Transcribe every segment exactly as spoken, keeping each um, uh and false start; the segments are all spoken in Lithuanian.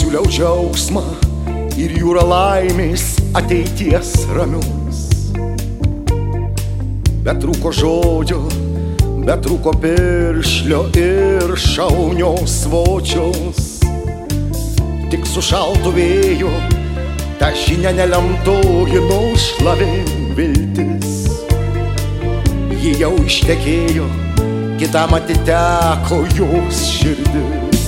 siūliau džiaugsmą ir jūra laimės ateities ramios. Bet trūko žodžio, bet trūko piršlio ir šaunios svočios. Tik su šaltu vėju tą žinią nelemtoji nušlavė viltis. Ji jau ištekėjo, kitam atiteko jos širdis.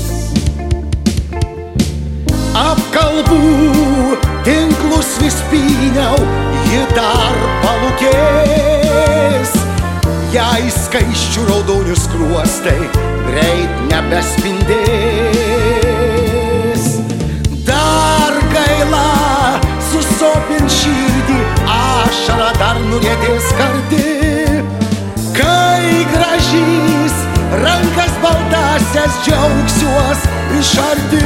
Apkalbų tinklus vis pyniau, ji dar palūkės. Jai skaisčių raudonių skruostai greit nebespindės. Dar gaila susopint širdį, ašara dar nuriedės karti. Kai gražys rankas baltasias džiaugsiuos iš arti.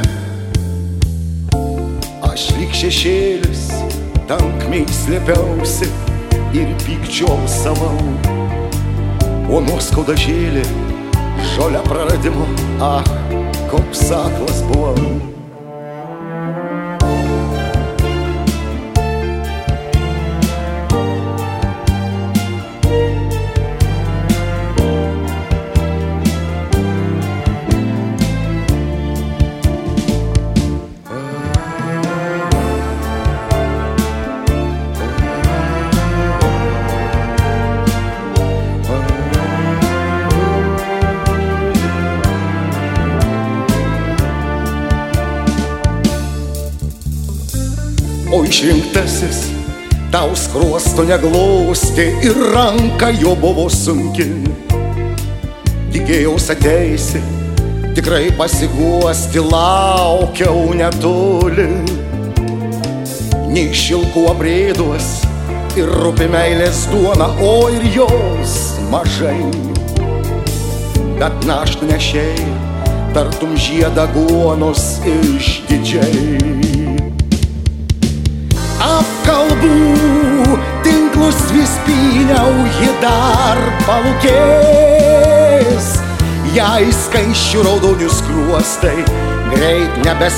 Aš lyg šešėlis tankmei slėpiausi ir pykčio savau. O nuoskauda žėlė žolę praradimo, ah, koks aklas buvau. O išrinktasis tau skruosto neglostė ir ranka jo buvo sunki. Tikėjaus ateisi, tikrai pasiguosti, laukiau netoli. Nei šilkų aprėduos ir rūpi meilės duona, o ir jos mažai. Bet naštą nešėjai, tartum žiedą guonos išdidžiai. Apkalbų tinklus vis pyniau, ji dar palūkės. Jai skaisčių raudonių skruostai greit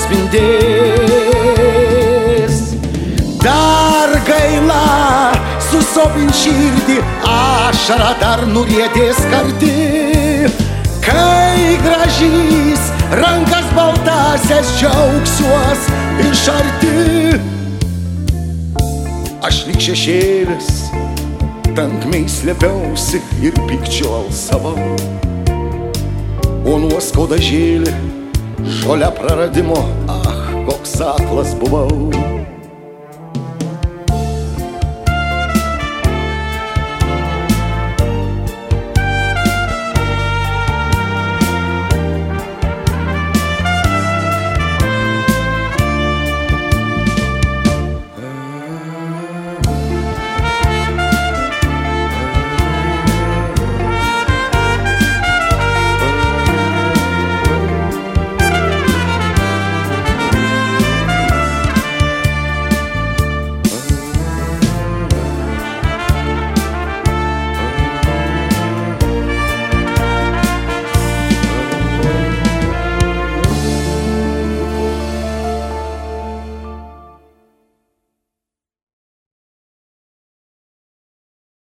nebespindės. Dar gaila susopint širdį, ašara dar nuriedės karti. Kai gražys rankas baltasias džiaugsiuos iš arti. Aš lyg šešėlis tankmei slėpiausi ir pykčio alsavau. O nuoskauda žėlė žolę praradimo, ah, koks aklas buvau.